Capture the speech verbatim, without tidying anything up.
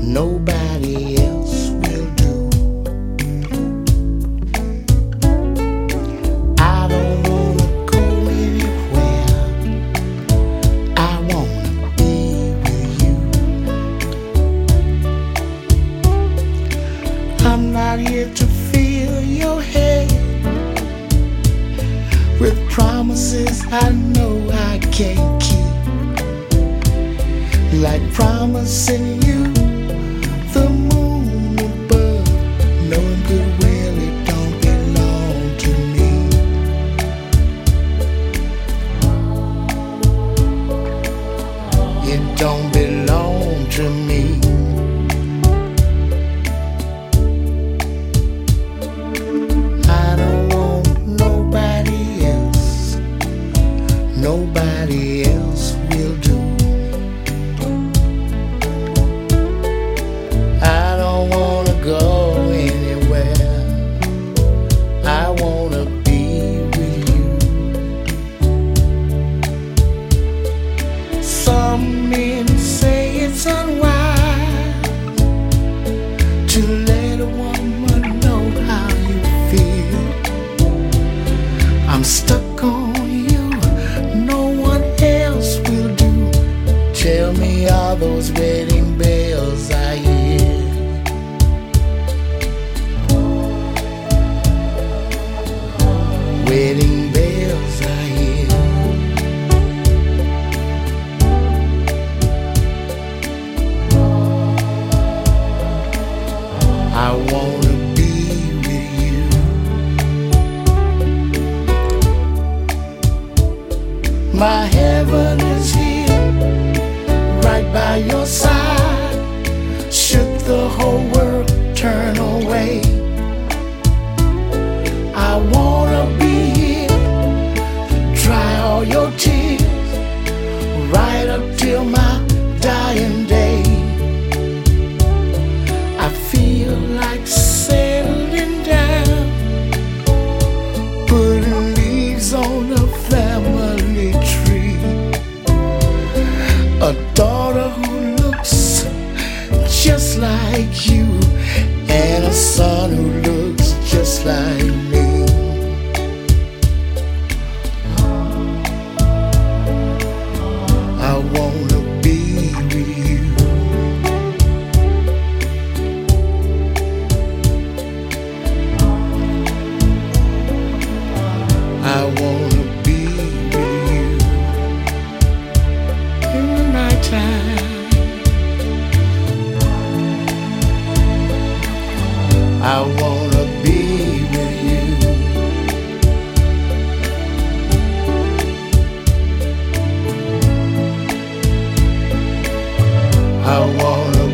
nobody else will do. I don't wanna go anywhere, I wanna be with you. I'm not here to fill your head with promises I know I can't keep, like promising you the moon above, knowing good well it don't belong to me. It don't belong to me. I don't want nobody else, nobody else will do. I don't wanna go anywhere, I wanna be with you. Some men say it's unwise to let a woman know how you feel. I'm stuck on you, no one else will do. Tell me, are those wedding bells I hear? Wedding bells I hear. I wanna be with you. My heaven is here, right by your side. Should the whole world turn away, I wanna be here, dry all your tears, right up till my dying day. I feel like settling down, putting leaves on a family tree. A daughter who looks just like you, and a son who looks just like me. I wanna be with you. I wanna be with you in the nighttime. I wanna be with you. I wanna